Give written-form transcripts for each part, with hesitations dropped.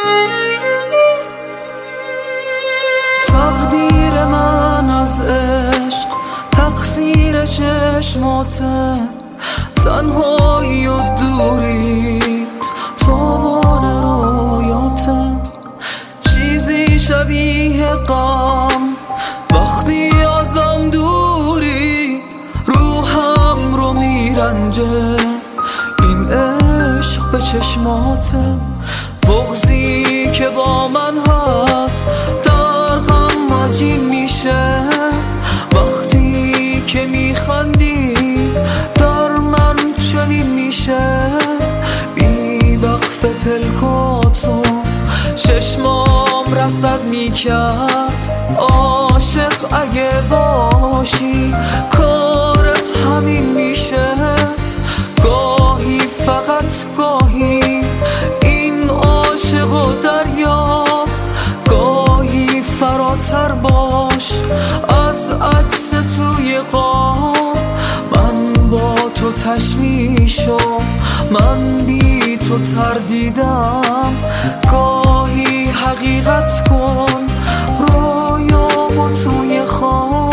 تقدیر من از عشق تقصیر چشماته، تنهایی و دوریت تاوان رویاته. چیزی شبیه غم وقتی ازم دوری، روحم رو میرنجه این عشق به چشماته. بغضی که با من هست در غم عجین میشه، وقتی که میخندی در من چنین میشه. بی وقف پلکاتو چشمام رصد میکرد، عاشق اگه باشی کارت همین میشه. گاهی فقط گاهی این عاشق و دریاب، گاهی فراتر باش از عکس توی قاب. من با تو تشویشم، من بی تو تردیدم. گاهی حقیقت کن رویامو توی خواب.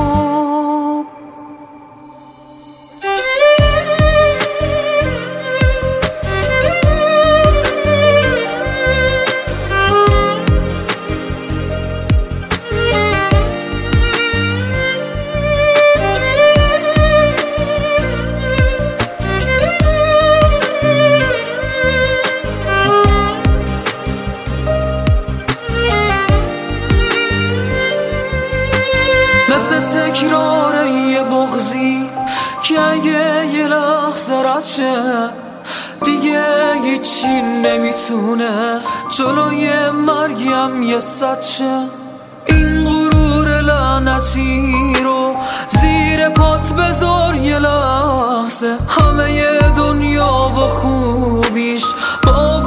مثل تکرار یه بغضی که اگه یه لحظه رد شه دیگه هیچی نمیتونه جلوی مرگم یه صد شه. این غرور لعنتی رو زیر پات بذار یه لحظه، همه دنیا و خوبیش با